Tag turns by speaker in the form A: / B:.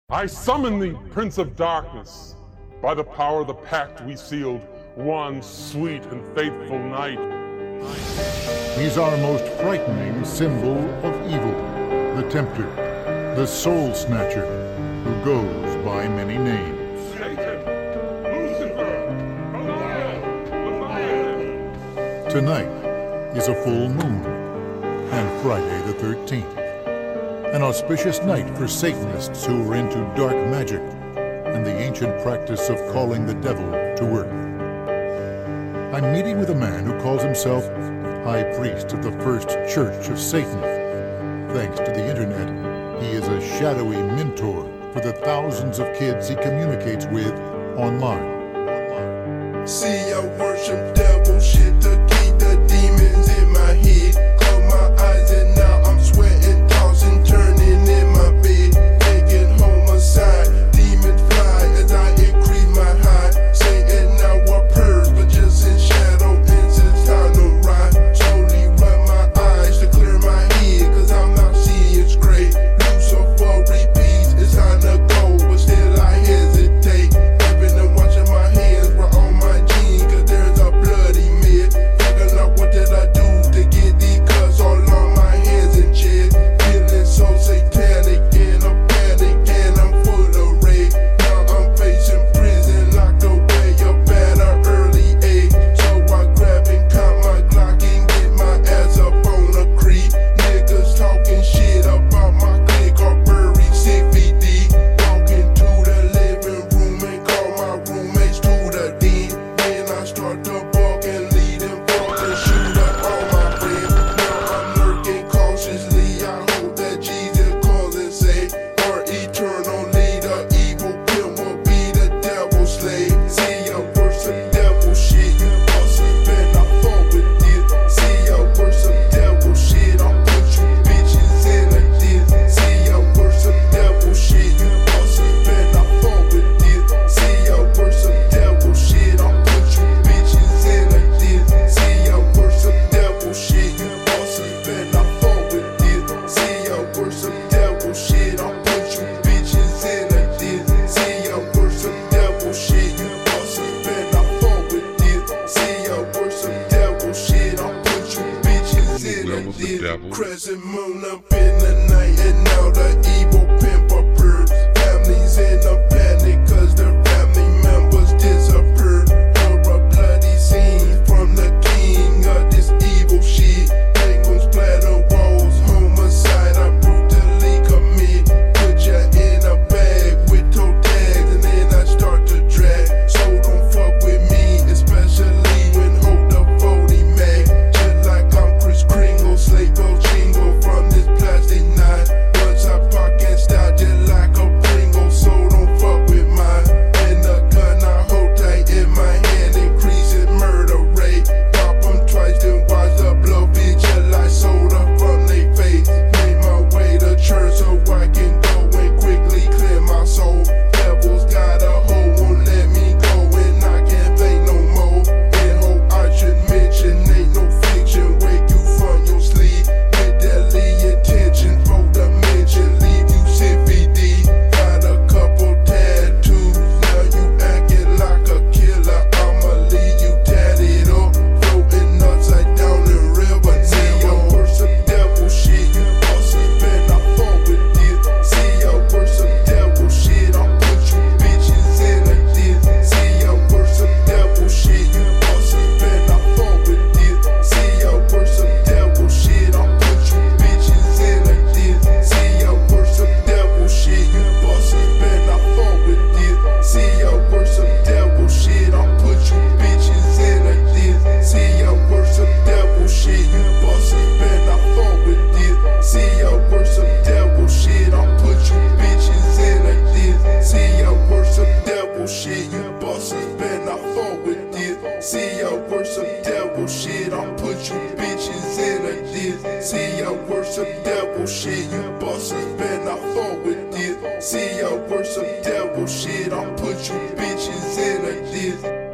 A: I summon thee, Prince of Darkness, by the power of the pact we sealed one sweet and faithful night.
B: He's our most frightening symbol of evil, the Tempter, the Soul Snatcher, who goes by many names.
A: Satan, Lucifer, Belial, Leviathan.
B: Tonight is a full moon, and Friday the 13th. An auspicious night for Satanists who are into dark magic and the ancient practice of calling the devil to earth. I'm meeting with a man who calls himself High Priest of the First Church of Satan. Thanks to the internet, he is a shadowy mentor for the thousands of kids he communicates with online.
C: See, I worship devil shit to keep the demons in my head. Close my eyes and now I'm sweating, tossing, turning in my bed. Taking homicide, demons fly as I increase my high. Satan now appears, but just in shadow, and since time to ride. Slowly rub my eyes to clear my head, cause I'm not seeing straight. Lucifer repeats, it's time to go, but still I hesitate. I've been watching my hands, we're on my jeans, cause there's a bloody mess. Figuring out what did I do to get these cuts all on my hands and chest. Feeling so satanic in a panic, and I'm full of rage. Now I'm facing prison, locked away up at an early age. So I grab and count my Glock and get my ass up on a creek. Niggas talking shit about my clique or buried 6 feet deep. Walking to the living room and call my roommates to the den. Then I start to bark and lead them forth and shoot up all my friends. Now I'm lurking cautiously. I hope that Jesus calls and say, or eternally the evil pimp will be the devil's slave. See, I worship devil shit. You pussy better not fuck with this. See, I worship devil shit. I'll put you bitches in a diss. See, I worship devil shit. You pussy better not fuck with this. See, I worship devil shit. I'll put you bitches in a diss. See, I worship devil shit. You pussy better not fuck with this. See, I worship devil shit. I'll put you bitches in a diss. See, I worship devil shit. You pussy better not fuck with this. See, I worship devil shit. I'll put you bitches in a diss. Crescent moon up in the night, and now the evil pimp appears. Families in a panic, cause their family members disappeared. For a bloody scene from the king of this evil shit. They gon' splatter walls, homicide I brutally commit. Put ya in a bag with toe tags, and then I start to drag. So don't fuck with me, especially when hold the 40 mag. Just like I'm Chris Kringle, slave bells jingle from this plastic knot. Once I park and start just like a Pringle, so don't fuck with mine. And the gun I hold tight in my hand increases murder rate. Pop 'em twice, then watch the blood visualize soda from they face. Made my way to church so I can go and quickly clear my soul. Devil's got a hold, won't let me go, and I can't fake no more. And hope I should mention, ain't no fiction, wake you from your sleep with deadly intention. For the mention, leave you 6 feet deep. Got a couple tattoos, now you acting like a killer. I'ma leave you tatted up, floating upside down in river. See, I worship devil shit. You pussy better not fuck with this. See, I worship devil shit. I'll put you bitches in a diss. See, I worship devil shit. You pussy better not fuck with this. See, I worship devil shit. I'll put you bitches in a diss. See, I worship devil shit. You pussy better not fuck with this. See, I worship devil shit. I'll put you bitches in a diss. See, I worship devil shit. You pussy better not fuck with this. See, I worship devil shit. I'll put you bitches in a diss. See, I worship devil shit. You pussy better not fuck with this. See, I worship devil shit. I'll put you bitches in a diss. See, I worship devil shit. You pussy better not fuck with this. See, I worship devil shit. I'll put you bitches in a diss.